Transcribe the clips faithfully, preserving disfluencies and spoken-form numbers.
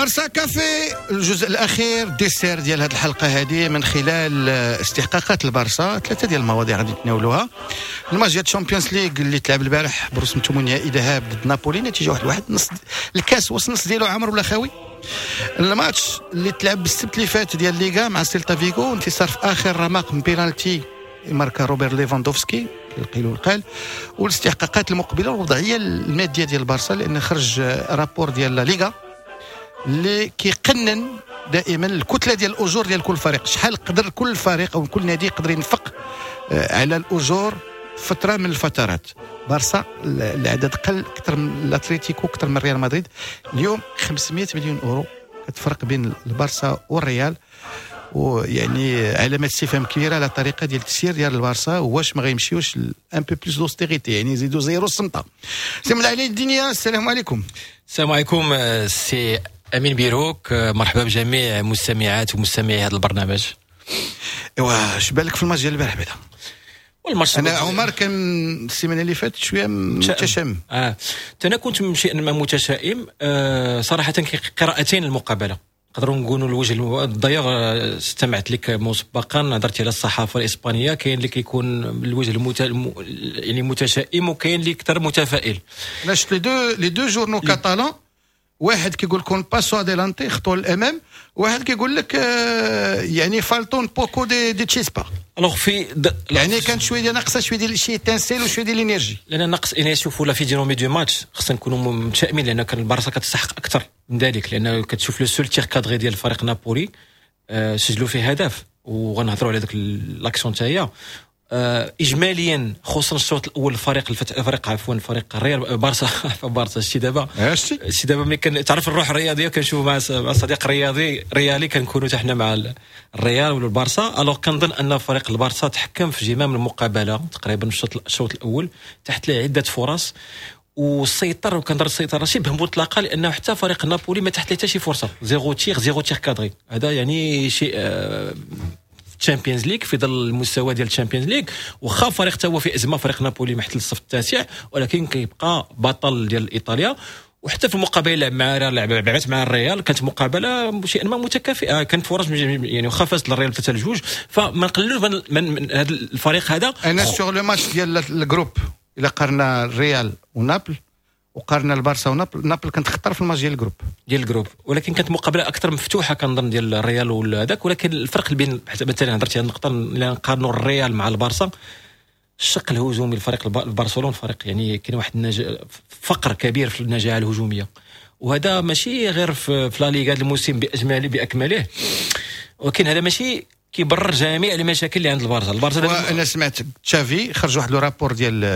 بارسا كافي الجزء الاخير ديسير ديال هذه الحلقه هذه من خلال استحقاقات البارسا. ثلاثه ديال المواضيع غادي نتناولوها. الماتش ديال الشامبيونز ليغ اللي تلعب البارح برسم ثمانية ذهاب ضد نابولي، نتيجه واحد واحد. نص الكاس وصل نص ديالو عمر ولا خاوي. الماتش اللي تلعب بالسبت اللي فات ديال ليغا مع سيلتا فيغو، انتصار في اخر رمق من بينالتي ماركا روبرت ليفاندوفسكي القيل والقال. والاستحقاقات المقبله والوضعيه الماديه ديال البارسا، لان خرج رابور ديال ليغا اللي كيقنن دائما الكتله ديال الاجور ديال كل فريق، شحال قدر كل فريق او كل نادي يقدر ينفق على الاجور فتره من الفترات. بارسا العدد قل اكثر من الاتليتيكو، اكثر من ريال مدريد. اليوم خمسمائة مليون اورو كتفرق بين البارسا والريال، ويعني علامات استفهام كبيره على الطريقه ديال التسيير ديال البارسا، واش ما غيمشيوش ان بو بلوس دوستيريتي، يعني يزيدوا زيرو السنطه. سي من علي الدنيا، السلام عليكم. السلام عليكم سي امين بيروك، مرحبا بجميع مستمعات ومستمعي هذا البرنامج. ايوا اش بالك في الماتش ديال البارح بعدا؟ والماتش انا عمر كان السيمانه اللي فاتت شويه متشائم. اه انا كنت شيئا ما متشائم. آه صراحه قراءتين المقابله نقدروا نقولوا الوجه الضيق. استمعت لك مسبقا، هضرتي على الصحافه الاسبانيه، كاين اللي كيكون الوجه المت... يعني متشائم، وكاين اللي اكثر متفائل. انا شفت لي دو لي دو جورنو كاتالان، واحد كيقول لكم باسو اديلانتي، خطوه للامام، واحد كيقول لك آه يعني فالتون بوكو دي دي تشيسبا. الوغ في د... يعني كانت شويه ديال ناقصه، شويه ديال شي تنسيل وشويه ديال الانرجي. لان ناقص انا نشوف ولا في دينامي دو ماتش خصنا نكونوا متشائمين، لان كان البارسا كتستحق اكثر من ذلك. لان كتشوف لو سول تير كادري ديال فريق نابولي آه سجلوا فيه هدف، وغنهضروا على داك لاكسيون تاع هي آه اجماليا، خصوصا الشوط الاول. الفريق الفت... فريق عفوا فريق الريال بارسا بارسا شتي دابا شتي دابا ملي كنعرف الروح الرياضيه، كنشوف مع صديق رياضي ريالي كنكونوا حتى حنا مع الريال ولا البارسا. الوغ كنظن ان فريق البارسا تحكم في جمام المقابله تقريبا الشوط الشوط الاول، تحت له عده فرص وسيطر، وكنظن السيطره شبه مطلقه، لانه حتى فريق نابولي ما تحت له حتى شي فرصه. زيرو تير زيرو تير كادري، هذا يعني شيء آه تشامبيونز ليغ في ظل المستوى ديال الشامبيونز ليغ. واخا فريق تا هو في ازمه، فريق نابولي محتل الصف التاسع، ولكن كيبقى بطل ديال ايطاليا. وحتى في المقابله لعب مع لعبت مع الريال، كانت مقابله شيئا ما متكافئه، كانت فرص يعني واخا فازت الريال ثلاثة لجوج. فما نقللوش من, من, من هذا الفريق هذا. انا سور لو ماتش ديال الجروب، الا قارنا الريال ونابل وقارنا البارسا ونابل، نابل كانت خطر في الماتش ديال الجروب ديال الجروب ولكن كانت مقابله اكثر مفتوحه كنظن ديال الريال وهذاك. ولكن الفرق بين مثلا هضرتي على النقطه اللي نقارنوا الريال مع البارسا، الشق الهجومي الفريق برشلونه فريق يعني كاين واحد النج... فقر كبير في النجاعه الهجوميه، وهذا ماشي غير في, في لا ليغا الموسم باجماله باكمله، ولكن هذا ماشي كيبرر جميع المشاكل اللي عند البارسا. البارسا انا سمعت تشافي خرج واحد لو رابور ديال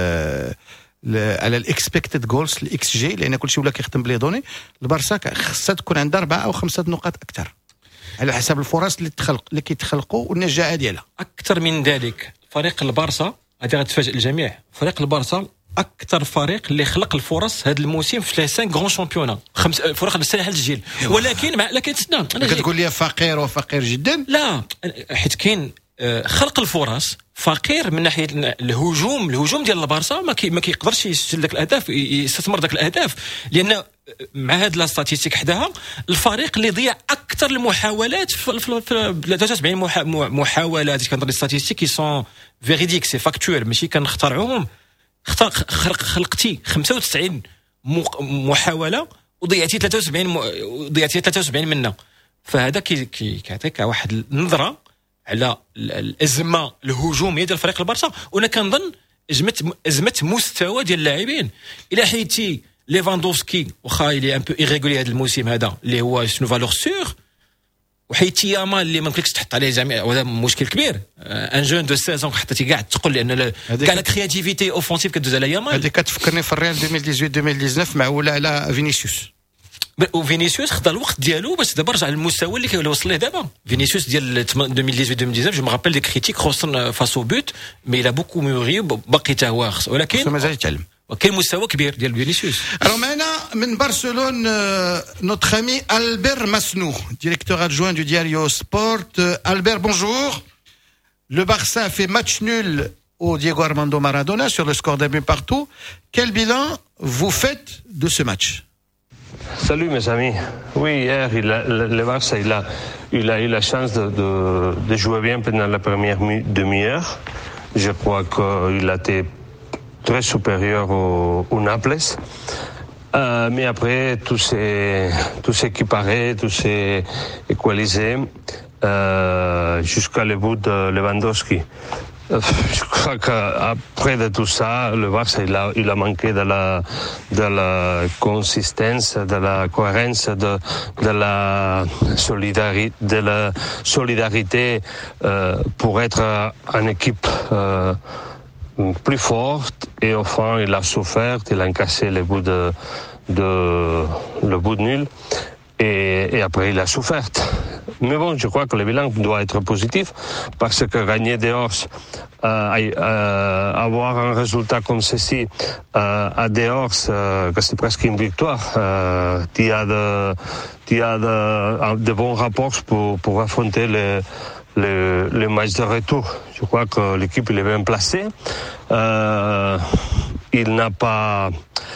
على الاكسبكتد جولز الاكس جي، لان كلشي ولا كيخدم بلي دوني. البارسا خصها تكون عندها اربعه او خمسه نقاط اكثر على حسب الفرص اللي تخلق اللي كيتخلقوا والنجاعه ديالها. اكثر من ذلك فريق البارسا هذا غتفاجئ الجميع، فريق البارسا اكثر فريق اللي خلق الفرص هذا الموسم في لي خمسة غران شامبيونا، خمس فرق مستحيل تسجيل. ولكن مع لكن تسنى كتقول لي فقير وفقير جدا، لا حيت كاين خلق الفرص فقير من ناحيه الهجوم. الهجوم ديال البارسا ما كي ما كيقدرش يسجل داك الاهداف، يستثمر داك الاهداف، لان مع هاد لا ستاتيستيك حداها الفريق اللي ضيع اكثر المحاولات في ثلاثة وسبعين محاولات. كنظن ستاتيستيك كي سون فيريديك سي فاكتوال، ماشي كنخترعوهم. خلق خلقتي خمسة وتسعين محاوله وضيعتي ثلاثة وسبعين ضيعتي ثلاثة وسبعين منها. فهذا كي كيعطيك واحد النظره على الازمه الهجوميه ديال فريق البارسا. وانا كنظن ازمه ازمه مستوى ديال اللاعبين. الى حيتي ليفاندوفسكي واخا اللي ان بو ايريغولي هذا الموسم هذا اللي هو شنو فالور سور، وحيتي ياما اللي ما يمكنلكش تحط عليه جميع، وهذا مشكل كبير. ان جون دو ستة عشر حطيتي كاع تقول لان كاع لا كرياتيفيتي اوفونسيف كدوز على ياما. هذه كتفكرني في الريال ألفين وثمانية عشر ألفين وتسعطاش معوله على فينيسيوس. وفينيسيوس خدا الوقت ديالو باش دابا رجع للمستوى اللي كي وصل له دابا. فينيسيوس ديال ألفين وثمانية عشر ألفين وتسعطاش جو مغابيل دي كريتيك خصوصا فاسو بوت، مي لا بوكو موري باقي تا هو، ولكن مازال يتعلم، وكاين مستوى كبير ديال فينيسيوس. Alors معنا من برشلونة notre ami Albert Masnou, directeur adjoint du Diario Sport. Albert, bonjour. Le Barça a fait match nul au Diego Armando Maradona sur le score d'un but partout. Quel bilan vous faites de ce match? Salut mes amis. Oui, hier, il a, le, le Barça, il a, il a eu la chance de, de, de jouer bien pendant la première demi-heure. Je crois qu'il a été très supérieur au, au Naples. Euh, mais après, tout s'est, tout s'est équiparé, tout s'est équalisé euh, jusqu'à le bout de Lewandowski. Je crois qu'après de tout ça, le Barça il a, il a manqué de la, de la consistance, de la cohérence, de, de la solidarité, de la solidarité euh, pour être une équipe euh, plus forte. Et au fond, il a souffert, il a cassé le bout de, de le bout de nul. Et, et après, il a souffert. Mais bon, je crois que le bilan doit être positif parce que gagner dehors, euh, euh, avoir un résultat comme ceci euh, à dehors, euh, c'est presque une victoire. Euh, tu as de, tu as de, de bons rapports pour, pour affronter le, le, le match de retour. Je crois que l'équipe il est bien placée. Euh, il n'a pas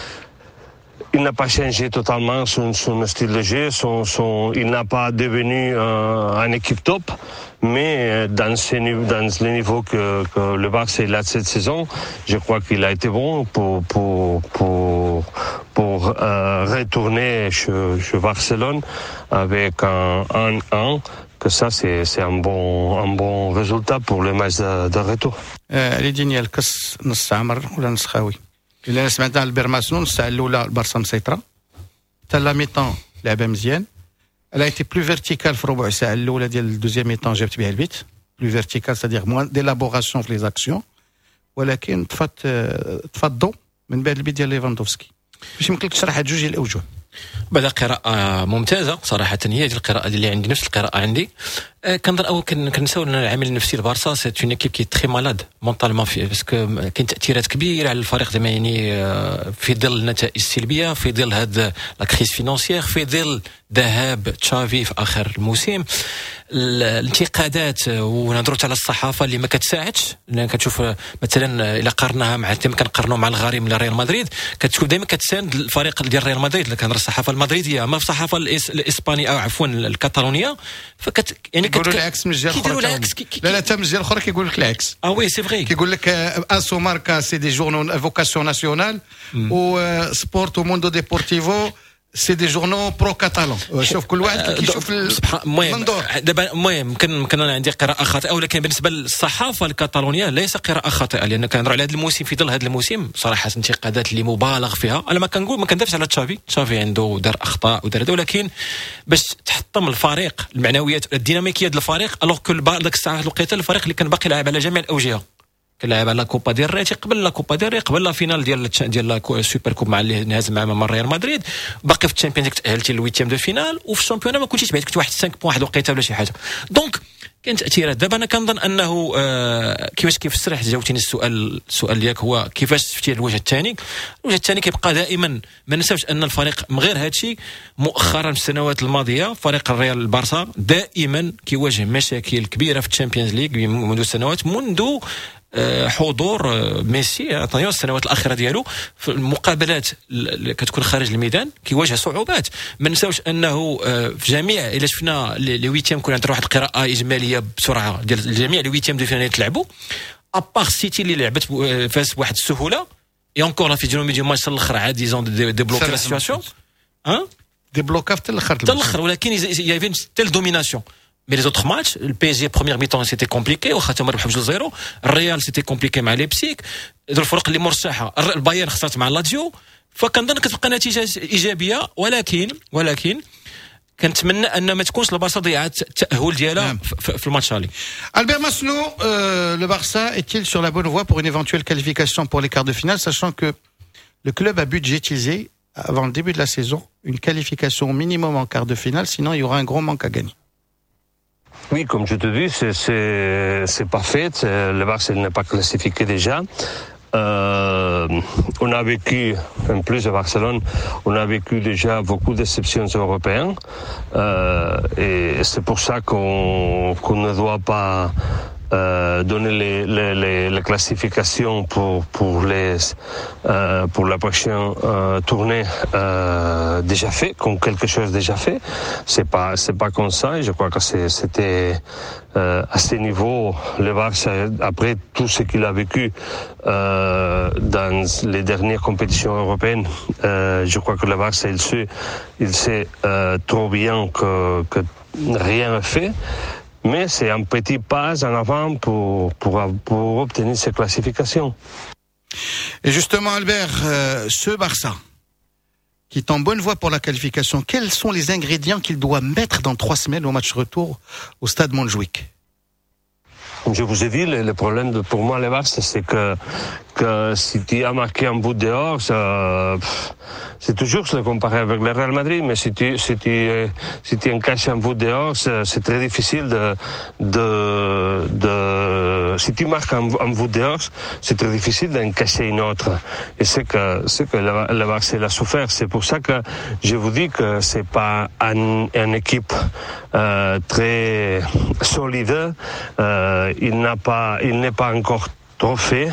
Il n'a pas changé totalement son, son style de jeu, son, son, il n'a pas devenu un, un équipe top, mais dans, ce, dans le niveau que, que le Barça a cette saison, je crois qu'il a été bon pour, pour, pour, pour euh, retourner chez, chez Barcelone avec un un un. Que ça, c'est, c'est un, bon, un bon résultat pour le match de, de retour. علي دينيال كاس نص عمر ولا نص خاوي؟ إلا سمعت على البيرماسون الساعة الأولى البارسا مسيطرة حتى لا ميطون لعبة مزيان. Elle a été plus verticale في ربع ساعة الأولى ديال الدوزيام ميطون جابت بها البيت. plus verticale c'est-à-dire moins d'élaboration في les actions. ولكن طفات طفات الضوء من بعد البيت ديال ليفاندوفسكي. باش يمكن لك تشرح هاد جوج الأوجه. بعد قراءة ممتازة صراحة، هي دي القراءة اللي عندي، نفس القراءة عندي. كنظن أو كنساو أن العامل النفسي البارسا سي اون ايكيب كي تري مالاد مونطالمون فيه، باسكو كاين تأثيرات كبيرة على الفريق زعما يعني في ظل النتائج السلبية، في ظل هاد لا كريز فينانسيير، في ظل ذهاب تشافي في آخر الموسم، الانتقادات ونهضروا على الصحافة اللي ما كتساعدش. لأن كتشوف مثلا إلا قارناها مع كنقارنوا مع الغريم لريال مدريد، كتشوف دائما كتساند الفريق ديال ريال مدريد. اللي كنهضر الصحافة المدريدية، اما في الصحافة الإسبانية أو عفوا الكاتالونية فكت يعني كيقولوا العكس من الجهه الاخرى. لا لا حتى من الجهه الاخرى كيقول لك العكس. اه وي سي فري، كيقول لك اسو ماركا سي دي جورنال فوكاسيون ناسيونال و سبورت و موندو ديبورتيفو سي دي جورنو برو كاتالون. شوف كل واحد كيشوف المنظور. دابا المهم يمكن يمكن انا عندي قراءه خاطئه، ولكن بالنسبه للصحافه الكاتالونيه ليس قراءه خاطئه، لان كنهضروا على هذا الموسم. في ظل هذا الموسم صراحه انتقادات اللي مبالغ فيها. انا ما كنقول ما كندافعش على تشافي، تشافي عنده دار اخطاء ودار هذا، ولكن باش تحطم الفريق المعنويات الديناميكيه ديال الفريق، الوغ كو داك الساعه الوقيته الفريق اللي كان باقي لاعب على جميع الاوجهه، كنلعب على كوبا ديال ري قبل لا كوبا ديال ري قبل لا فينال ديال ديال السوبر كوب مع اللي نهز مع مع ريال مدريد، باقي في الشامبيونز ليغ تاهلتي للويتيام دو فينال، وفي الشامبيون ما كنتيش بعيد، كنت واحد خمسة بوان واحد وقيته ولا شي حاجه. دونك كاين تاثيرات. دابا انا كنظن انه آه كيفاش كيفسر، جاوبتيني السؤال السؤال ديالك هو كيفاش شفتي الوجه الثاني. الوجه الثاني كيبقى دائما ما ننساوش ان الفريق من غير هادشي مؤخرا في السنوات الماضيه فريق الريال البارسا دائما كيواجه مشاكل كبيره في الشامبيونز ليغ منذ سنوات، منذ حضور ميسي عطيو السنوات الاخيره ديالو في المقابلات اللي كتكون خارج الميدان كيواجه صعوبات. ما نساوش انه في جميع الا شفنا لي ويتيام كون عندنا واحد القراءه اجماليه بسرعه ديال جميع لي ويتيام دو فينال تلعبوا ابار سيتي اللي لعبت فاس بواحد السهوله اي انكور لا في جيرو ميديو ماتش الاخر عاد ديزون دي بلوك لا سيتواسيون ها دي بلوك حتى الاخر حتى الاخر، ولكن يافين تيل دوميناسيون. Mais les autres matchs, le P S G première mi-temps c'était compliqué وخاتم ربح بجوج زيرو، الريال c'était compliqué مع ليبسيك، الفرق اللي مرشحه البايرن خسرت مع لاتزيو، فكنظن كتبقى نتيجه ايجابيه. ولكن ولكن كنتمنى ان ما تكونش البارسا ضيعت التاهل ديالها في الماتش هذا. Albert Masnou, euh, le Barça est-il sur la bonne voie pour une éventuelle qualification pour les quarts de finale, sachant que le club a budgétisé avant le début de la saison une qualification au minimum en quart de finale, sinon il y aura un gros manque à gagner. Oui, comme je te dis, c'est, c'est, c'est pas fait. C'est, le Barça n'est pas classifié déjà. Euh, on a vécu, en plus de Barcelone, on a vécu déjà beaucoup de déceptions européennes. Euh, et c'est pour ça qu'on, qu'on ne doit pas euh, donner les, les, les, les classifications pour pour les euh, pour la prochaine euh, tournée euh, déjà fait, comme quelque chose déjà fait. C'est pas c'est pas comme ça. Et je crois que c'est, c'était euh, à ce niveau, le Barça, après tout ce qu'il a vécu euh, dans les dernières compétitions européennes, euh, je crois que le Barça il sait il sait euh, trop bien que que rien n'est fait. Mais c'est un petit pas en avant pour, pour, pour obtenir ces classifications. Et justement, Albert, euh, ce Barça, qui est en bonne voie pour la qualification, quels sont les ingrédients qu'il doit mettre dans trois semaines au match retour au stade Montjuïc? Je vous ai dit, le, le problème de, pour moi, le Barça, c'est que, que si tu as marqué un bout dehors, ça, c'est toujours se le comparer avec le Real Madrid, mais si tu, si tu, si tu encaches un bout dehors, c'est, c'est très difficile de, de, de, si tu marques un, un bout dehors, c'est très difficile d'encacher une autre. Et c'est que, c'est que le, le Barça l'a souffert. C'est pour ça que je vous dis que c'est pas un, une équipe, euh, très solide, euh, il n'a pas, il n'est pas encore trop fait,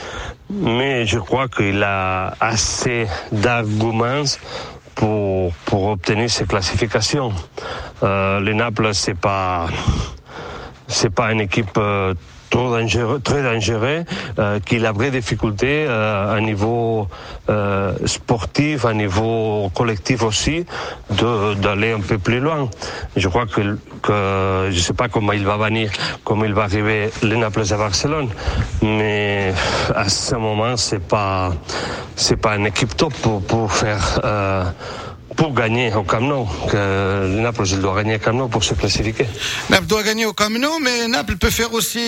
mais je crois qu'il a assez d'arguments pour pour obtenir ces classifications. Euh, le Naples, c'est pas c'est pas une équipe euh, trop dangereux, très dangereux, euh, qu'il a vraie difficulté euh, à niveau euh, sportif, à niveau collectif aussi, de, d'aller un peu plus loin. Je crois que, que je ne sais pas comment il va venir, comment il va arriver le Naples à Barcelone, mais à ce moment, c'est pas, c'est pas une équipe top pour, pour faire. Euh, pour gagner au Camp Nou, que Naples doit gagner au Camp Nou pour se classifier. Naples doit gagner au Camp Nou, mais Naples peut faire aussi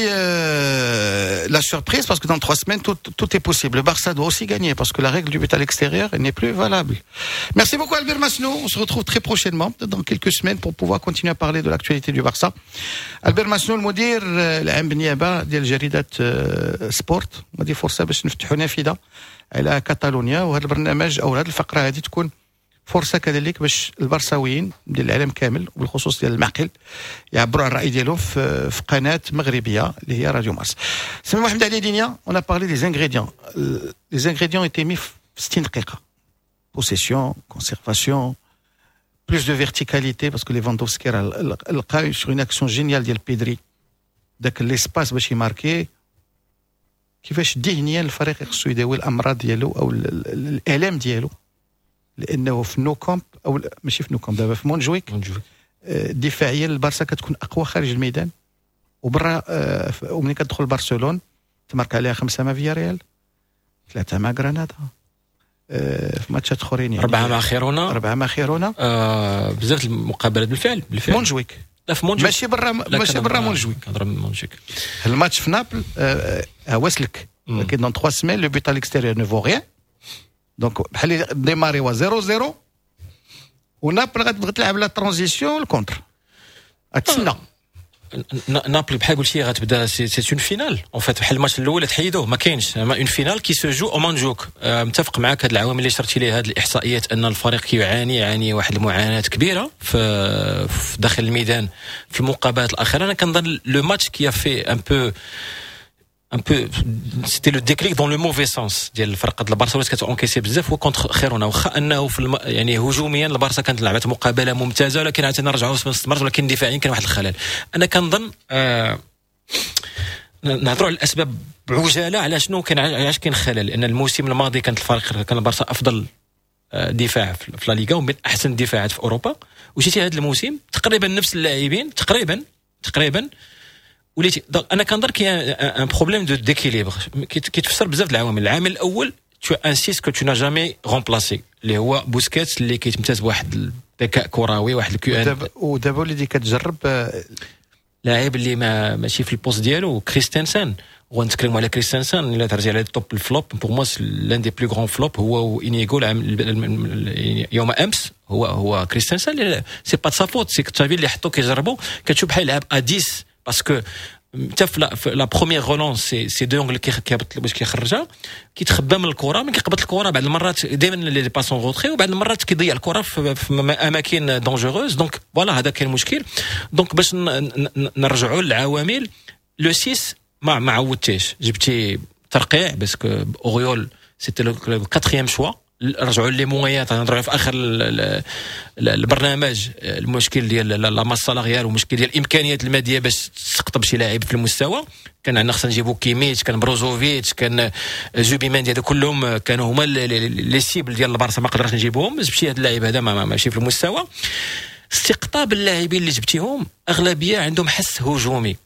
euh, la surprise, parce que dans trois semaines, tout, tout est possible. Le Barça doit aussi gagner, parce que la règle du but à l'extérieur n'est plus valable. Merci beaucoup Albert Masnou, on se retrouve très prochainement, peut-être dans quelques semaines, pour pouvoir continuer à parler de l'actualité du Barça. Albert Masnou, المدير العام بالنيابة ديال جريدة سبورت، غادي فرصة باش نفتحوا نافذة على كاتالونيا، وهذا البرنامج أو هذه الفقرة هذه تكون فرصة كذلك باش البرساويين ديال العالم كامل وبالخصوص ديال المعقل يعبروا عن الرأي ديالهم في, في قناة مغربية اللي هي راديو مارس. سمي محمد علي دينيا، on a parlé des ingrédients. Les ingrédients ont été mis في ستين دقيقة. Possession, conservation, plus de verticalité parce que Lewandowski لقى sur une action géniale ديال بيدري داك l'espace باش يماركي. كيفاش ذهنيا الفريق خصو يداوي الأمراض ديالو أو الآلام ديالو، لانه في نو كومب او ماشي في نو كومب دابا في مونجويك دفاعيا البارسا كتكون اقوى خارج الميدان وبرا، وملي كتدخل لبرشلونه تمارك عليها خمسه مع فيا ريال، ثلاثه مع غرانادا، في ماتشات اخرين يعني اربعه مع خيرونا اربعه مع خيرونا آه بزاف المقابلات بالفعل بالفعل مونجويك، لا في مونجويك ماشي برا ماشي برا مونجويك، كنهضر من مونجويك. الماتش في نابل هو سلك، ولكن دون trois semaines le but à l'extérieur ne vaut rien. دونك بحال ديماريوا زيرو زيرو ونابل غتبغي تلعب لا ترانزيسيون الكونتر اتسنى. نابل بحال قلتي غتبدا سي اون فينال اون فيت، بحال الماتش الاول تحيدوه ما كاينش اون فينال كي سو جو او مانجوك. متفق معك هاد العوامل اللي شرتي ليها، هاد الاحصائيات ان الفريق كيعاني يعاني واحد المعاناه كبيره في, في داخل الميدان في المقابلات الاخيره. انا كنظن لو ماتش كي في ان بو un peu c'était le déclic dans le mauvais sens ديال الفرقه ديال البارسا ولات كتونكيسي بزاف هو كونتر خيرونا، واخا انه في الم... يعني هجوميا البارسا كانت لعبت مقابله ممتازه، ولكن عاد نرجعوا نستمر، ولكن دفاعيا كان واحد الخلل. انا كنظن آه... نهضروا على الاسباب بعجاله على شنو كان علاش كاين خلل، لان الموسم الماضي كانت الفريق كان البارسا افضل دفاع في لا ليغا ومن احسن الدفاعات في اوروبا، وجيتي هذا الموسم تقريبا نفس اللاعبين تقريبا تقريبا وليتي. انا كنظن كاين ان بروبليم دو ديكيليبر كيتفسر بزاف د العوامل. العامل الاول tu insistes que tu n'as jamais remplacé اللي هو بوسكيتس اللي كيتمتاز بواحد الذكاء كروي، واحد الكيو ان، ودابا اللي كتجرب لاعب اللي ما ماشي في البوست ديالو كريستنسن. ونتكلموا على كريستنسن الا ترجع على التوب الفلوب بور موا لان دي بلو غران فلوب هو انيغو يوم امس، هو هو كريستنسن. سي با سا فوت، سي كتافي اللي حطو كيجربوا كتشوف بحال يلعب ا عشرة باسكو حتى في لا بروميير رولونس سي سي دونغ اللي كيهبط باش كيخرجها، كيتخبى من الكره، ملي كيقبض الكره بعض المرات دائما لي باسون غوتري، وبعض المرات كيضيع الكره في, في اماكن دونجوروز. دونك فوالا هذا كاين مشكل. دونك باش نرجعوا للعوامل، لو ستة ما ما عودتيش جبتي ترقيع باسكو اوريول سيتي لو كاتريام شوا رجعوا لي مويات نهضروا في اخر البرنامج المشكل ديال لا ماس سالاريال ومشكل ديال الامكانيات الماديه باش تقطب شي لاعب في المستوى. كان عندنا خصنا نجيبو كيميتش، كان بروزوفيتش، كان زوبيماندي، هذا كلهم كانوا هما لي سيبل ديال البارسا ما قدرناش نجيبوهم. جبتي هذا اللاعب هذا ما ماشي في المستوى. استقطاب اللاعبين اللي جبتيهم اغلبيه عندهم حس هجومي،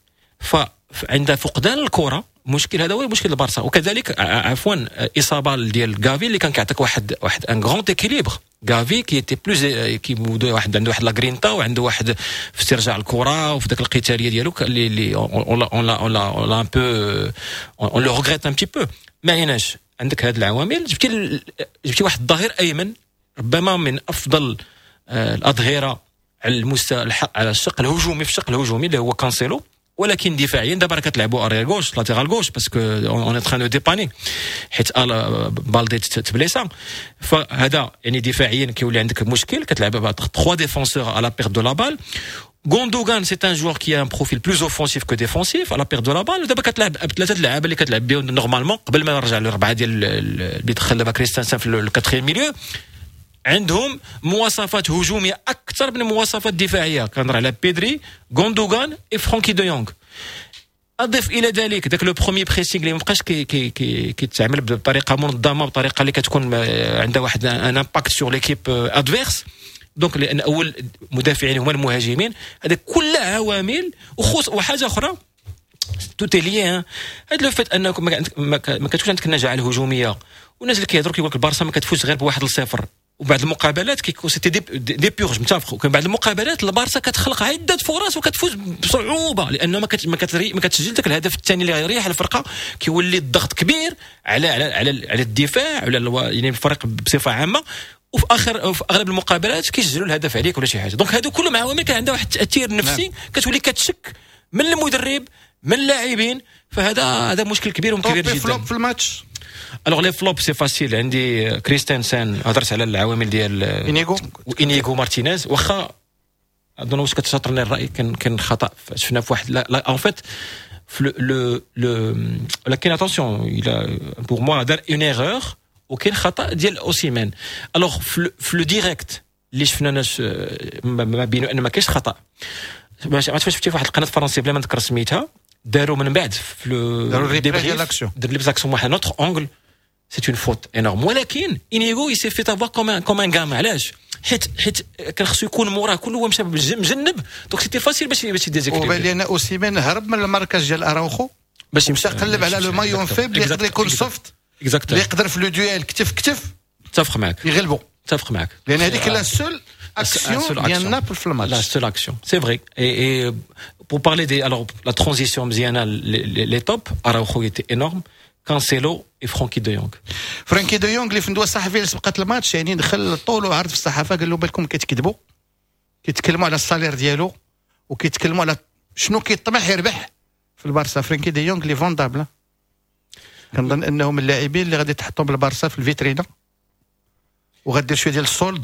فعند فقدان الكره مشكل. هذا هو مشكل البارسا. وكذلك عفوا اصابه ديال غافي اللي كان كيعطيك واحد واحد ان غران اكيليبر. غافي كي تي بلوز كي واحد عنده واحد لا غرينتا وعنده واحد في استرجاع الكره وفي ذاك القتاليه ديالو اللي اللي اون اون اون اون ان بو اون لو ريغريت ان بتي بو. ما عيناش عندك هاد العوامل. جبتي جبتي واحد الظهير ايمن ربما من افضل الاظهره على المستوى على الشق الهجومي في الشق الهجومي اللي هو كانسيلو، ولكن دفاعيا دابا راه كتلعبوا اريير غوش لاتيرال غوش باسكو اون تران دو ديباني حيت بالدي تبليسا. فهذا يعني دفاعيا كيولي عندك مشكل. كتلعب با trois défenseurs à la perte de la balle. Gundogan c'est un joueur qui a un profil plus offensif que défensif à la perte de la balle. دابا كتلعب بثلاثه اللعابه اللي كتلعب بهم نورمالمون قبل ما نرجع للربعه ديال اللي دخل دابا كريستنسن في الكاتريام ميليو عندهم مواصفات هجوميه اكثر من مواصفات دفاعيه. كنهضر على بيدري، غوندوغان اي فرانكي دو يونغ. اضف الى ذلك ذاك لو بروميير بريسينغ اللي مابقاش كي كي كي كيتعمل بطريقه منظمه بطريقه اللي كتكون عندها واحد ان امباكت سور ليكيب ادفيرس. دونك لان اول مدافعين هما المهاجمين. هذا كل عوامل. وخص وحاجه اخرى توت لي هذا لو فات انكم ما كتكونش عندك النجاعه الهجوميه. والناس اللي كيهضروا كيقول لك البارسا ما كتفوز غير بواحد لصفر. وبعد المقابلات كيكون سيتي دي, دي بيورج متفقوا. وكان بعد المقابلات البارسا كتخلق عده فرص وكتفوز بصعوبه لانه ما كت ما كتري ما كتسجل داك الهدف الثاني اللي غيريح الفرقه. كيولي الضغط كبير على على على, على الدفاع على يعني الفريق بصفه عامه. وفي اخر في اغلب المقابلات كيسجلوا الهدف عليك ولا شي حاجه. دونك هادو كلهم عوامل كان عندها واحد التاثير نفسي. كتولي كتشك من المدرب من اللاعبين. فهذا هذا مشكل كبير وكبير جدا. فلوب في الماتش. الوغ لي فلوب سي فاسيل. عندي كريستنسن هضرت على العوامل ديال انيغو وانيغو مارتينيز. واخا اظن واش كتشاطرني الراي كان كان خطا شفنا في واحد لا ان فيت لو لو لكن اتونسيون الى بور موا دار اون ايرور وكاين خطا ديال اوسيمان. الوغ في لو ديريكت اللي شفنا ناس ما بينوا ان ما كاينش خطا. ما عرفتش شفتي في واحد القناه فرنسيه بلا ما نذكر سميتها داروا من بعد في لو ديبريف ديال لاكسيون دار لي بزاكسيون واحد نوتر اونغل. سي اون فوت انورم. ولكن انيغو يسي في تافوا كوم كوم ان غام. علاش؟ حيت حيت كان خصو يكون موراه كله هو مشى مجنب. دونك سيتي فاسيل باش باش يديزيكتيفي. وبان لي انا اوسيمان هرب من المركز ديال اراوخو باش يمشي يقلب على لو مايون فيبل اللي يقدر يكون سوفت اللي يقدر في لو دويل كتف كتف. متفق معك يغلبوا. متفق معك لان هذيك لا سول action ديال نابل في الماتش. La seule action, c'est vrai. Et, et pour parler des alors la transition مزيانه les top Araujo était énorme. Cancelo et Frankie de Jong. فرانكي دو يونغ اللي في ندوه الصحفيه اللي سبقت الماتش يعني دخل طول وعرض في الصحافه قال له بالكم كتكذبوا كيتكلموا على الصالير ديالو وكيتكلموا على شنو كيطمح يربح في البارسا. فرانكي دو يونغ اللي فوندابل كنظن انهم اللاعبين اللي غادي تحطهم بالبارسا في الفيترينا وغادير شويه ديال السولد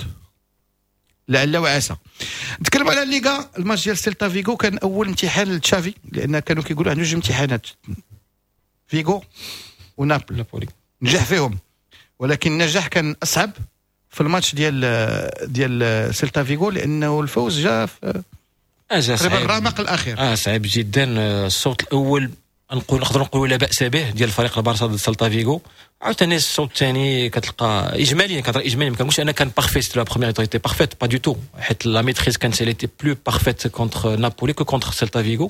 لعل وعسى. نتكلموا على الليغا. الماتش ديال سيلتا فيغو كان اول امتحان لتشافي لان كانوا كيقولوا عنده جوج امتحانات فيغو ونابل نجح فيهم ولكن النجاح كان اصعب في الماتش ديال ديال سيلتا فيغو لانه الفوز جاء في تقريبا الرمق الاخير. اه صعب جدا. الصوت الاول نقول نقدر نقولوا لا باس به ديال فريق البارسا ضد سيلتا فيغو. عاوتاني الصوت الثاني كتلقى اجماليا كنهضر اجماليا ما كنقولش انا كان بارفيت لا بروميير ايتي بارفيت با دو تو حيت لا ميتريز كانت سيليتي بلو بارفيت كونتر نابولي كو كونتر سيلتا فيغو.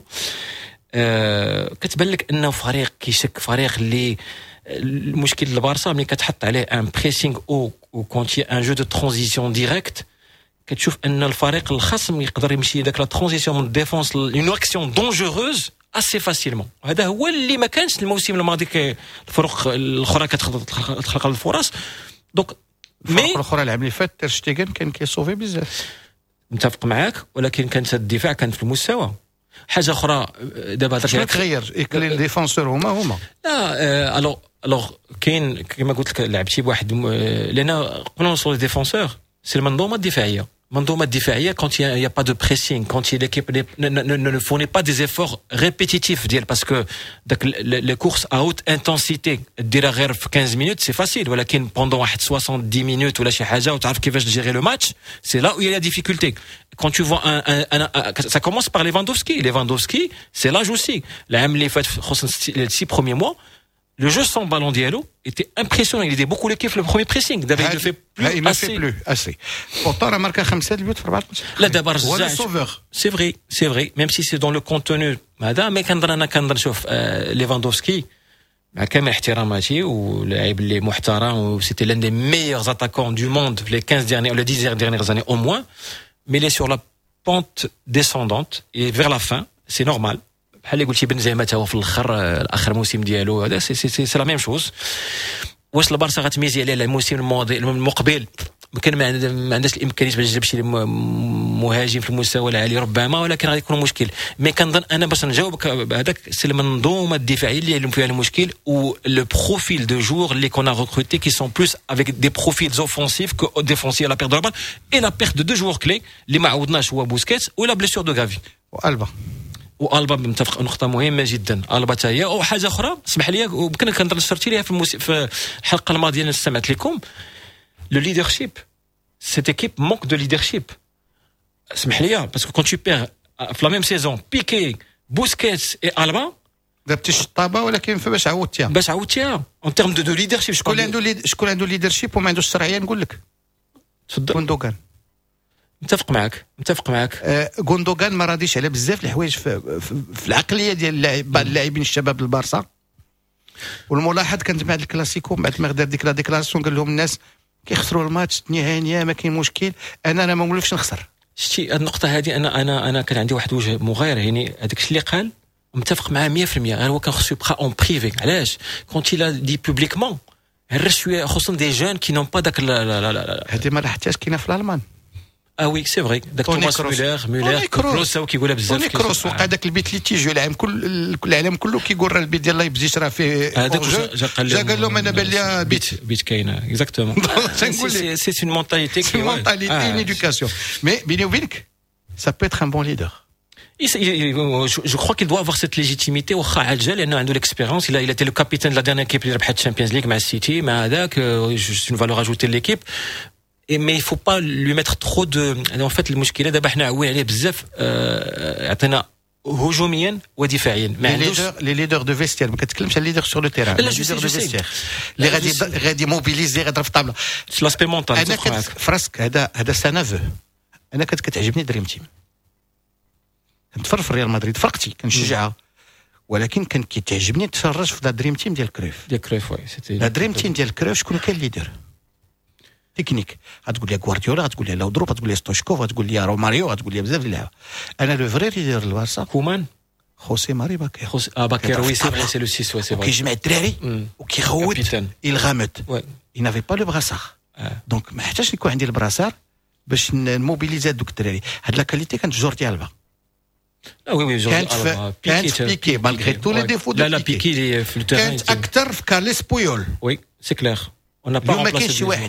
أه كتبان لك انه فريق كيشك فريق اللي المشكل البارسا ملي كتحط عليه ان بريسينغ او وكونتي ان جو دو ترانزيسيون ديريكت كتشوف ان الفريق الخصم يقدر يمشي داك لا ترانزيسيون من ديفونس اون اكسيون دونجوروز اسي فاسيلمون. هذا هو اللي ما كانش الموسم الماضي. الفرق الاخرى كتخلق الفرص. دونك مي الاخرى العام اللي فات تير شتيغن كان كيصوفي بزاف. متفق معاك ولكن كانت الدفاع كانت في المستوى. حاجه اخرى دابا شنو تغير ايكلي الديفونسور هما هما لا الوغ الوغ كاين كما قلت لك لعبتي بواحد لان قبل نوصلوا للديفونسور سي المنظومه الدفاعيه منظومه دفاعيه quand il y a pas de pressing, quand l'équipe ne, ne, ne, ne fournit pas des efforts répétitifs ديال parce que les courses à haute intensité ديرها غير في quinze minutes c'est facile, ولكن pendant واحد soixante-dix minutes ولا شي حاجه وتعرف كيفاش تجيري le match, c'est là où il y a la difficulté. Quand tu vois un, un, un, un ça commence par Lewandowski. Lewandowski, c'est l'âge aussi. العام اللي فات les six premiers mois, le jeu sans ballon diallo était impressionnant. Il aidait beaucoup l'équipe le premier pressing. D'abord, il ne fait plus il ne assez. fait plus assez. Pourtant, il a marqué خمسة البيوت في أربعة ماتشات. لا دابا هو رجع. le sauveur. C'est vrai, c'est vrai. Même si c'est dans le contenu. هذا ما كنظن انا كنظن نشوف ليفاندوفسكي مع كامل احتراماتي ولاعب اللي محترم و c'était l'un des meilleurs attaquants du monde les quinze dernières les dix dernières années au moins, mais il est sur la pente descendante et vers la fin, c'est normal. بحال اللي قلتي بنزيما تا هو في الاخر الاخر موسم ديالو هذا سي سي سي لا ميم شوز. واش البارسا غتميزي عليه الموسم الماضي المقبل كان ما عندهاش الامكانيات باش تجيب شي مهاجم في المستوى العالي ربما, ولكن غادي يكون مشكل. مي كنظن انا باش نجاوبك هذاك سي المنظومه الدفاعيه اللي فيها المشكل و لو بروفيل دو جور اللي كنا ريكروتي كي سون بلوس افيك دي بروفيلز اوفونسيف كو ديفونسيف لا بيرد دو لا بال اي لا بيرد دو دو جوور كلي اللي ما عوضناش هو بوسكيتس ولا بليسيور دو غافي والبا. والبا متفق, نقطه مهمه جدا. البا تا هي وحاجه اخرى اسمح لي وكنا كنهضر شرتي ليها في الموسم في الحلقه الماضيه اللي سمعت لكم. لو ليدرشيب cette équipe manque de leadership. اسمح لي parce que quand tu perds في la même saison Piqué, Busquets et Alba درتي الشطابه ولكن باش عاودتيها باش عاودتيها en termes de, de leadership. شكون عنده ليد... شكون عنده ليدرشيب وما عندوش الشرعيه نقول لك تفضل. غوندوغان. متفق معك متفق معك. آه غوندوغان ما راضيش على بزاف الحوايج في, في, في العقليه ديال اللاعب اللاعبين الشباب البارسا. والملاحظ كانت بعد الكلاسيكو بعد ما دار ديك لا ديكلاراسيون قال لهم الناس كيخسروا الماتش الدنيا هانيه ما كاين مشكل, انا انا ما نولفش نخسر. شتي النقطه هذه انا انا انا كان عندي واحد وجه مغاير يعني هذاك الشيء اللي قال متفق معاه مية في المية. هو كان خصو يبقى اون بريفي. علاش كونت الى دي بوبليكمون الرشوه خصوصا دي جون كي نون با داك هذه ما لاحظتهاش كاينه في الالمان. اه وي سي فري داك توماس مولر مولر كروس كيقولها بزاف. توني كروس وقع داك البيت اللي تيجيو العام كل العالم كله كيقول راه البيت ديال لايبزيج راه فيه هذاك جا قال لهم انا بان لي بيت بيت كاينه اكزاكتومون. سي سي اون مونتاليتي سي اون مونتاليتي اون ايدوكاسيون. مي بيني وبينك ça peut être un bon leader. Je crois qu'il doit avoir cette légitimité واخا عالجه لانه عنده l'expérience. il a il a été le capitaine de la dernière équipe اللي ربحت الشامبيونز ليغ مع السيتي مع هذاك c'est une valeur ajoutée de l'équipe. Et mais il faut pas lui mettre trop de en fait المشكله دابا حنا عوين عليه بزاف عطينا هجوميا ودفاعيا. ما عندوش لي ليدر دو فيستير. ما كتكلمش على ليدر سور لو تيران. لي ليدر دو فيستير اللي غادي غادي موبيليزي غادي في الطابله. لاسبي مونطال. انا كنت فراسك هذا هذا سانافو. انا كنت كتعجبني دريم تيم. كنتفرج في ريال مدريد فرقتي كنشجعها ولكن كان كيتعجبني نتفرج في ذا دريم تيم ديال كرويف. ديال كرويف وي سيتي ذا دريم تيم ديال كرويف. شكون كان ليدر تكنيك؟ غتقول لي غوارديولا, غتقول لي لاودروب, غتقول لي ستوشكوف, غتقول لي روماريو, غتقول لي بزاف ديال اللعابه. انا لو فري ليدر البارسا كومان خوسي ماري باكير. خوسي اه باكير وي سي فري سي لو سيس وي سي فري. كيجمع الدراري وكيخوت يلغامت. il n'avait pas le brassard. دونك ما حتاش يكون عندي البراسار باش نموبيليزي دوك الدراري. هاد لا كاليتي كانت جوردي البا. اه وي وي جوردي البا كانت بيكي مالغري تو لي ديفو دو لا لا بيكي في التيران كانت اكثر في كارليس بويول. وي سي كلير. On n'a pas remplacé. ما كاينش شي واحد.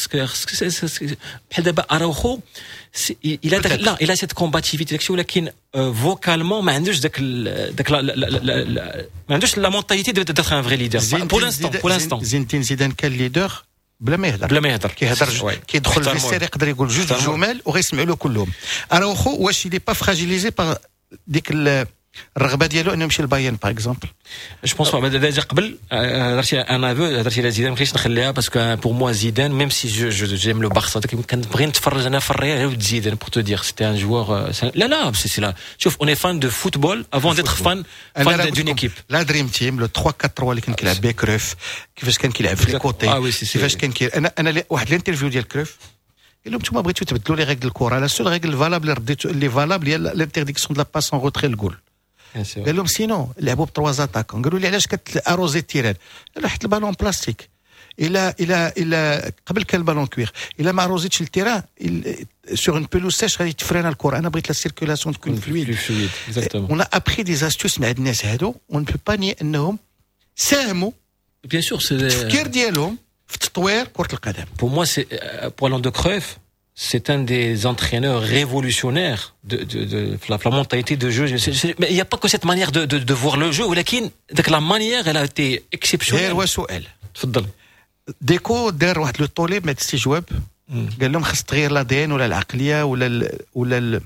بحال دابا اراوخو il a لا il a cette combativité داكشي ولكن فوكالمون ما عندوش داك داك ما عندوش لا مونتاليتي دو ان فري ليدر بور لانستون بور لانستون. زين الدين زيدان كان ليدر بلا ما يهضر بلا ما يهضر كيهضر كيدخل الفيستير يقدر يقول جوج جمل وغيسمعوا له كلهم. اراوخو واش il est pas fragilisé par ديك الرغبه ديالو انه يمشي للبايرن باغ اكزومبل؟ جو بونس با ديجا قبل هضرتي انا فو هضرتي على زيدان مابغيتش نخليها باسكو بور موا زيدان ميم سي جو جيم لو بارسا كنبغي نتفرج انا في الريال ود زيدان بور تو دير سيتي ان جوور لا لا سي لا شوف اوني فان دو فوتبول افون ديتر فان فان دون ايكيب. لا دريم تيم لو ثلاثة أربعة ثلاثة اللي كان كيلعب به كروف كيفاش كان كيلعب في الكوتي كيفاش كان كي انا انا واحد الانترفيو ديال كروف قال لهم نتوما بغيتو تبدلوا لي ريغل الكره. لا سول ريغل فالابل اللي رديتو اللي فالابل هي الانترديكسيون دو لا باس اون روتري الجول. قال لهم سينو لعبوا بتروا زاتاكون. قالوا لي علاش كتاروزي التيران؟ قالوا حيت البالون بلاستيك. الى الى الى قبل كان البالون كوير الا ما اروزيتش التيران سور اون بيلو سيش غادي تفرينا الكره. انا بغيت لا سيركولاسيون تكون فلويد. اون ابري دي استوس مع الناس هادو اون بو با ني انهم ساهموا بيان سور سي التفكير ديالهم في تطوير كره القدم. بور موا سي بوالون دو كرويف c'est un des entraîneurs révolutionnaires de, de, de, de la, la mentalité de jeu. Mais il n'y a pas que cette manière de, de, de voir le jeu, ولكن la manière elle a été exceptionnelle. غير وسؤال تفضل. ديكو دار واحد لو طولب مع الاستجواب قال لهم خاص تغير لا دي ان ولا العقليه ولا ال ولا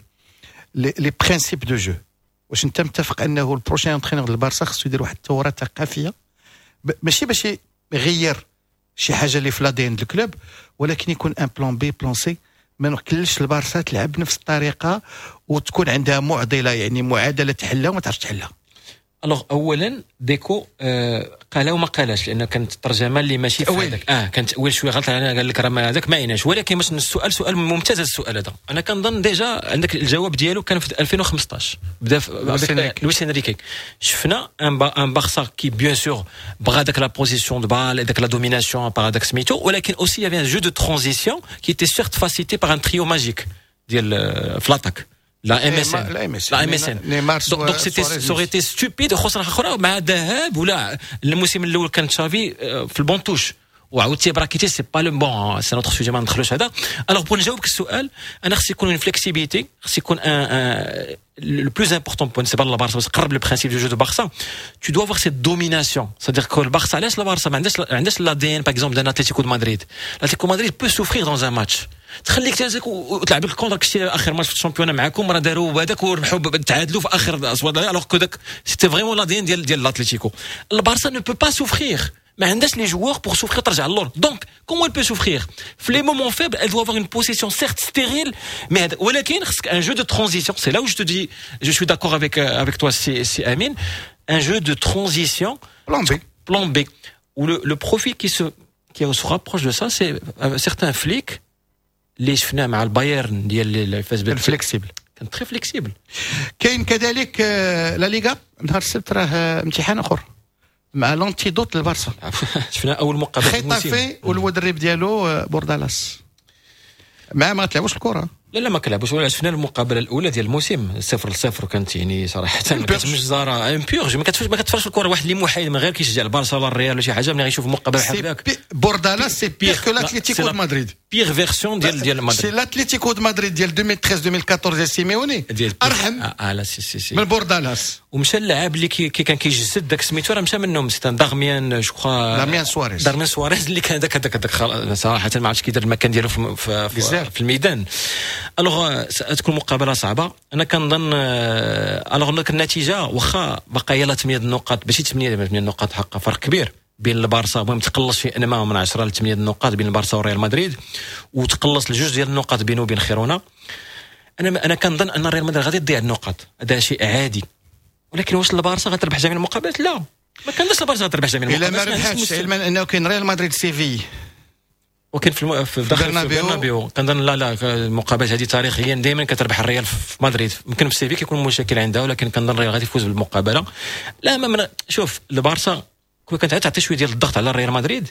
لي برينسيپ دو جو. واش انت متفق انه البروشين انترينور ديال البارسا خاصو يدير واحد الثوره ثقافيه ماشي باش يغير شي حاجه اللي في لا دي ان ديال الكلوب ولكن يكون ان بلان بي بلان سي ما نخليش البارسا تلعب بنفس الطريقه وتكون عندها معضله يعني معادله تحلها وما تعرفش تحلها. الوغ اولا ديكو آه قالها وما قالهاش لان كانت الترجمه اللي ماشي في هذاك اه كانت اول شويه غلط انا قال لك راه هذاك ما عيناش ولكن باش السؤال سؤال ممتاز السؤال هذا انا كنظن ديجا عندك الجواب ديالو كان في ألفين وخمسطاش بدا لويس انريكي شفنا ان ان بارسا كي بيان سور بغا داك لا بوزيسيون دو بال داك لا دوميناسيون بار داك سميتو ولكن اوسي يافي ان جو دو ترانزيسيون كي تي سيرت فاسيتي بار ان تريو ماجيك ديال فلاطاك La M S N. La M S N. La M S N. Donc, donc c'était, ça aurait été stupide. خسر خسر مع ذهاب ولا الموسم الأول كان تشافي في البون توش وعاودتي براكيتي سي با لو بون سي نوتر سوجي ما ندخلوش هذا. الوغ بور نجاوبك السؤال انا خص يكون اون فليكسيبيتي خص يكون ان le plus important point c'est pas le Barça قرب le principe du jeu de Barça tu dois avoir cette domination c'est-à-dire que le Barça علاش le Barça ما عندهاش عندهاش لا دي ان par exemple d'un Atlético de Madrid l'Atlético de Madrid peut souffrir dans un match تخليك تهزك وتلعب لك كونتر كشتي اخر ماتش في الشامبيون معاكم راه داروا هذاك وربحوا تعادلوا في اخر اصوات الوغ كو داك سيتي فريمون لا دي ان ديال ديال الاتليتيكو البارسا ne peut pas souffrir ما عندهاش لي joueurs pour souffrir ترجع للور دونك comment elle peut souffrir في les moments faibles elle doit avoir une possession certes stérile mais ولكن خصك un jeu de transition c'est là où je te dis je suis d'accord avec avec toi c'est c'est Amine un jeu de transition plan B plan B où le le profil qui se qui se rapproche de ça c'est certains flics اللي شفناه مع البايرن ديال اللي فاز بالفليكسيبل كان تري فليكسيبل. كاين كذلك لا ليغا نهار السبت راه امتحان اخر مع لونتيدوت للبارسا شفنا اول مقابله خيطافي والمدرب ديالو بوردالاس مع ما تلعبوش الكره لا لا ما كلعبوش ولا شفنا المقابله الاولى ديال الموسم صفر لصفر كانت يعني صراحه كانت مجزره ان بيورج ما كتفرجش ما كتفرجش الكره واحد اللي محايد من غير كيشجع البارسا ولا الريال ولا شي حاجه ملي غيشوف مقابله بحال هكاك بوردالاس سي بيغ كو لاتليتيكو دو مدريد بيغ فيرسيون ديال ديال مدريد سي لاتليتيكو دو مدريد ديال ألفين وثلاثة عشر ألفين وأربعطاش ديال سيميوني ارحم اه لا سي سي سي من بوردالاس ومشى اللاعب اللي كي كان كيجسد داك سميتو راه مشى منهم سيتان دارميان جو كخوا دارميان سواريز دارميان سواريز اللي كان داك داك داك صراحه ما عرفتش كيدير المكان ديالو في في, في الميدان. الوغ تكون مقابله صعبه انا كنظن الوغ النتيجه واخا باقا يلا ثمانية النقاط ماشي ثمانية النقاط حق فرق كبير بين البارسا المهم تقلص في انما من عشرة ل ثمانية النقاط بين البارسا وريال مدريد وتقلص لجوج ديال النقاط بينه وبين خيرونا. انا انا كنظن ان ريال مدريد غادي تضيع النقاط هذا شيء عادي ولكن واش البارسا غتربح جميع المقابلات؟ لا ما كنظنش البارسا غتربح جميع المقابلات الا ما ربحاتش علما انه كاين ريال مدريد سيفي وكاين في الم... في داخل برنابيو كنظن لا لا المقابلات هذه تاريخيا دائما كتربح الريال في مدريد يمكن في سيفي كيكون مشكل عندها ولكن كنظن الريال غادي يفوز بالمقابله. لا ما من... شوف البارسا كنت تعطي شويه ديال الضغط على الريال مدريد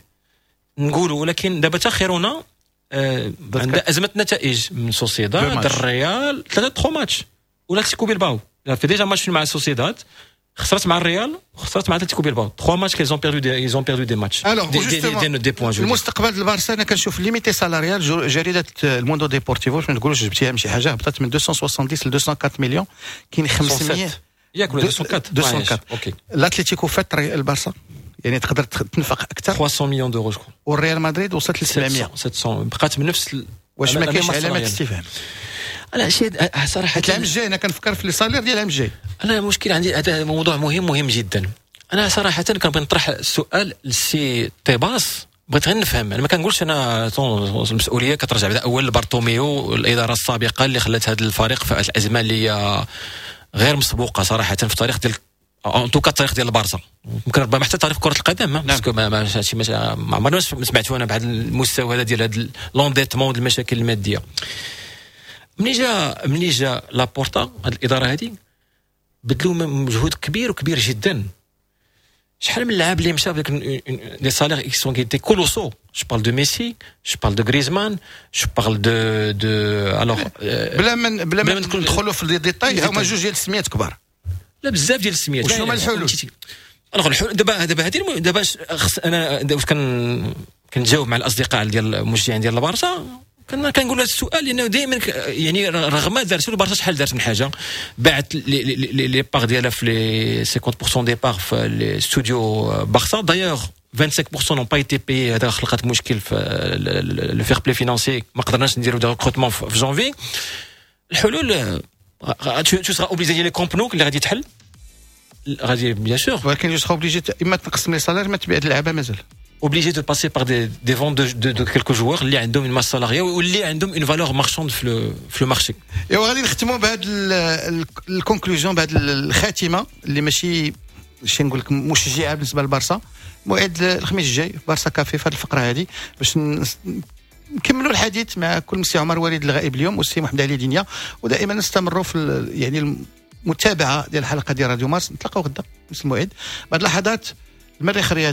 نقولوا ولكن دابا تا خيرونا آه عندها ازمه نتائج من سوسيداد الريال ثلاثه تخو ماتش ولا تيكو بيلباو في ديجا ماتش مع سوسيداد خسرت مع الريال وخسرت مع اتلتيكو بيلباو ثلاثة ماتش كيزون بيردو دي ايزون بيردو دي ماتش دي دي دي بوين. المستقبل ديال البارسا انا كنشوف ليميتي سالاريال جريده الموندو ديبورتيفو باش ما نقولوش جبتيها ماشي حاجه هبطت من مئتين وسبعين ل مئتين وأربعة مليون كاين خمسمية ياك ولا مئتين وأربعة اوكي الاتليتيكو فات البارسا يعني تقدر تنفق اكثر ثلاثمية مليون دورو جو والريال مدريد وصلت ل سبعمية سبعمية بقات من نفس واش ما كاينش علامات استفهام؟ انا شي صراحه العام الجاي انا كنفكر في لي سالير ديال العام الجاي. انا المشكل عندي هذا موضوع مهم مهم جدا. انا صراحه كنبغي نطرح السؤال للسي تيباس بغيت غير نفهم انا ما كنقولش انا المسؤوليه كترجع بعدا اول لبارتوميو الاداره السابقه اللي خلات هذا الفريق في الازمه اللي هي غير مسبوقه صراحه في التاريخ ديال ان توكا التاريخ ديال البارسا ممكن ربما حتى تاريخ كره القدم باسكو ما ما شي ما عمرنا ما سمعتو انا بهذا المستوى هذا ديال هذا لونديتمون المشاكل الماديه. ملي جا ملي جا لابورتا هذه الاداره هذه بدلوا مجهود كبير وكبير جدا. شحال من لاعب اللي مشى بداك لي سالير اكس سون كي كولوسو جو بارل دو ميسي جو بارل دو غريزمان جو بارل دو دو الوغ بلا من بلا ما ندخلوا في لي ديتاي هما جوج ديال السميات كبار لا بزاف ديال السميات. شنو هما الحلول؟ الوغ الحلول دابا دابا هذه دابا انا واش كان كنجاوب مع الاصدقاء ديال المشجعين ديال البارسا كنا كنقول هذا السؤال لانه دائما يعني رغم دارت البارسا شحال دارت من حاجه باعت لي بار ديالها في لي خمسين بالمية دي بار في الاستوديو بارسا دايوغ خمسة وعشرين بالمية n'ont pas été payés هذا خلقت مشكل في لو فير بلاي فينانسي ما قدرناش نديروا دي ريكروتمون في جانفي. الحلول تو سرا اوبليجي ديال لي كومبنو اللي غادي تحل غادي بيان سور ولكن جو سرا اوبليجي اما تنقسم لي سالير ما تبيع اللعابه مازال obligé de passer par des, des ventes de, de, de quelques joueurs اللي عندهم une masse salariale ou اللي عندهم une valeur marchande في le, في le marché. ايوا غادي نختموا بهذا الكونكلوزيون بهذه الخاتمه اللي ماشي شي نقول لك مشجعه بالنسبه للبارسا. موعد الخميس الجاي بارسا كافي في هذه الفقره هذه باش نكملوا الحديث مع كل مسي عمر وليد الغائب اليوم والسي محمد علي دنيا ودائما نستمروا في يعني المتابعه ديال الحلقه ديال راديو مارس. نتلاقاو غدا نفس الموعد. بعد لحظات المريخ الرياضي